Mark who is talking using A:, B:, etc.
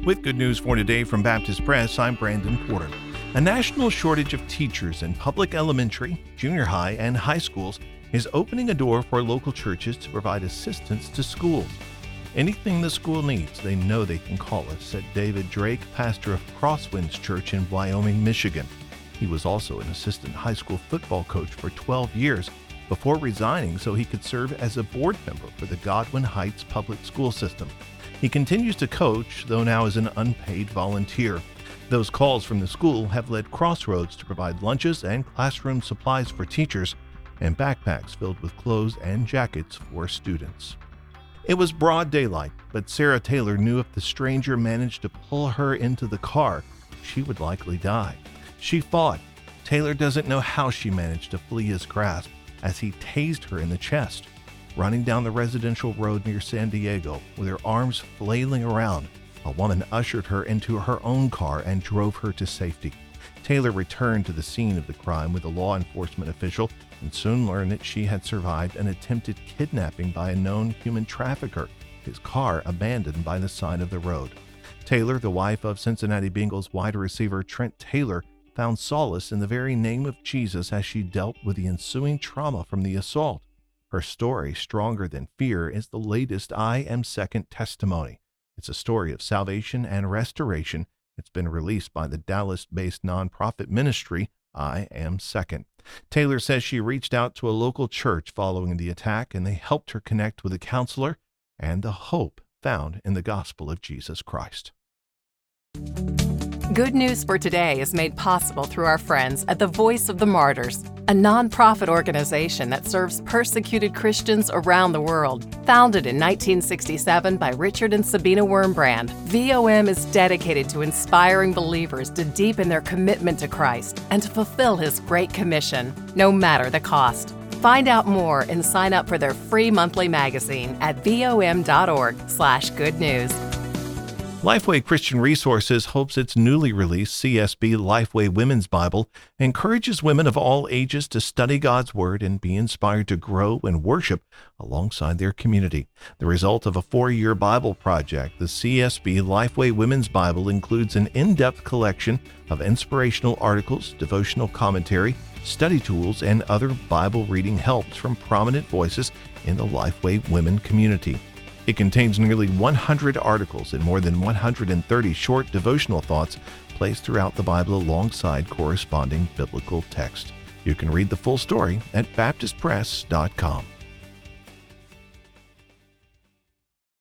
A: With good news for today from Baptist Press, I'm Brandon Porter. A national shortage of teachers in public elementary, junior high, and high schools is opening a door for local churches to provide assistance to schools. Anything the school needs, they know they can call us, said David Drake, pastor of Crosswinds Church in Wyoming, Michigan. He was also an assistant high school football coach for 12 years before resigning so he could serve as a board member for the Godwin Heights public school system. He continues to coach, though now as an unpaid volunteer. Those calls from the school have led Crossroads to provide lunches and classroom supplies for teachers and backpacks filled with clothes and jackets for students. It was broad daylight, but Sarah Taylor knew if the stranger managed to pull her into the car, she would likely die. She fought. Taylor doesn't know how she managed to flee his grasp as he tased her in the chest. Running down the residential road near San Diego with her arms flailing around, a woman ushered her into her own car and drove her to safety. Taylor returned to the scene of the crime with a law enforcement official and soon learned that she had survived an attempted kidnapping by a known human trafficker, his car abandoned by the side of the road. Taylor, the wife of Cincinnati Bengals wide receiver Trent Taylor, found solace in the very name of Jesus as she dealt with the ensuing trauma from the assault. Her story, Stronger Than Fear, is the latest I Am Second testimony. It's a story of salvation and restoration. It's been released by the Dallas-based nonprofit ministry, I Am Second. Taylor says she reached out to a local church following the attack, and they helped her connect with a counselor and the hope found in the gospel of Jesus Christ.
B: Good News for Today is made possible through our friends at the Voice of the Martyrs, a nonprofit organization that serves persecuted Christians around the world. Founded in 1967 by Richard and Sabina Wurmbrand, VOM is dedicated to inspiring believers to deepen their commitment to Christ and to fulfill His Great Commission, no matter the cost. Find out more and sign up for their free monthly magazine at vom.org/good news.
A: Lifeway Christian Resources hopes its newly released CSB Lifeway Women's Bible encourages women of all ages to study God's Word and be inspired to grow and worship alongside their community. The result of a 4-year Bible project, the CSB Lifeway Women's Bible includes an in-depth collection of inspirational articles, devotional commentary, study tools, and other Bible reading helps from prominent voices in the Lifeway women community. It contains nearly 100 articles and more than 130 short devotional thoughts placed throughout the Bible alongside corresponding biblical text. You can read the full story at baptistpress.com.